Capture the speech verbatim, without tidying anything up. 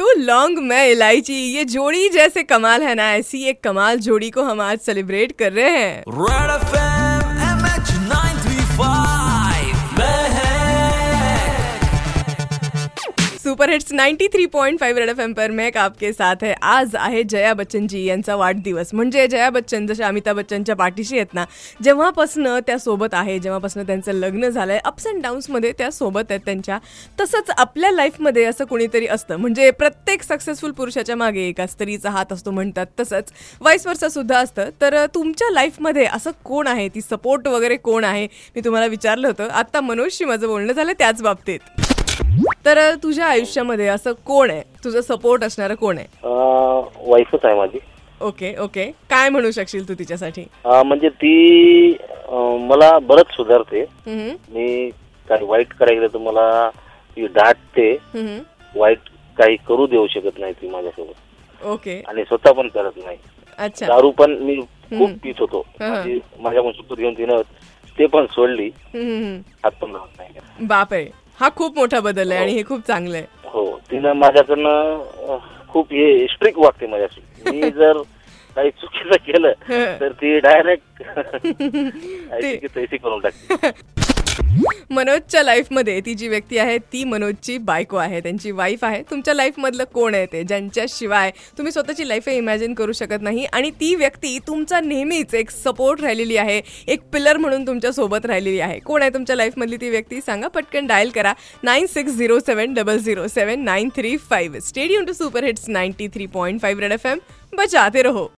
तू लौंग मैं इलायची, ये जोड़ी जैसे कमाल है ना, ऐसी एक कमाल जोड़ी को हम आज सेलिब्रेट कर रहे हैं। Red FM M H nine three five super hits तिरानवे पॉइंट पाच रेड एफएम पर मॅक आपके साथ है। आज आहे जया बच्चनजी यांचा वाढदिवस। म्हणजे जया बच्चन जशा अमिताभ बच्चनच्या पाठीशी आहेत ना, जेव्हापासनं त्या सोबत आहे, जेव्हापासनं त्यांचं लग्न झालंय, अप्स अँड डाऊन्समध्ये त्या सोबत आहेत त्यांच्या, तसंच आपल्या लाईफमध्ये असं कोणीतरी असतं, म्हणजे प्रत्येक सक्सेसफुल पुरुषाच्या मागे एका स्त्रीचा हात असतो म्हणतात, तसंच वाईस वर्सा सुद्धा असतं। तर तुमच्या लाईफमध्ये असं कोण आहे, ती सपोर्ट वगैरे कोण आहे, मी तुम्हाला विचारलं होतं। आता मनोजशी माझं बोलणं झालं त्याच बाबतीत। तर तुझ्या आयुष्यामध्ये असं कोण आहे, तुझं सपोर्ट असणारं कोण आहे? वाईफच आहे माझी. ओके ओके, काय म्हणू शकशील तू तिच्यासाठी? म्हणजे ती मला बरंच सुधारते. मी काही वाईट करायला तर मला ती डाटते, वाईट काही करू देऊ शकत नाही ती माझ्यासोबत. ओके. आणि स्वतः पण करत नाही. अच्छा. दारू पण मी खूप पित होतो, माझ्या सोबत घेऊन तिनं ते पण सोडली, हात पण लावत नाही. बापरे, हा खूप मोठा बदल आहे आणि हे खूप चांगलं आहे. हो, तिनं माझ्याकडनं खूप हे स्ट्रिक्ट वागते माझ्याशी. मी जर काही चुकीचं केलं तर ती डायरेक्ट तैसी करून टाकते. मनोजच्या लाईफमध्ये ती जी व्यक्ती आहे ती मनोजची बायको आहे, त्यांची वाईफ आहे. तुमच्या लाईफमधलं कोण आहे ते, ज्यांच्याशिवाय तुम्ही स्वतःची लाईफ इमॅजिन करू शकत नाही आणि ती व्यक्ती तुमचा नेहमीच एक सपोर्ट राहिलेली आहे, एक पिलर म्हणून तुमच्या सोबत राहिलेली आहे? कोण आहे तुमच्या लाईफमधली ती व्यक्ती? सांगा पटकन, डायल करा nine six zero seven double zero seven nine three five. Stadium to super hits ninety three point five red F M, बजाते रहो.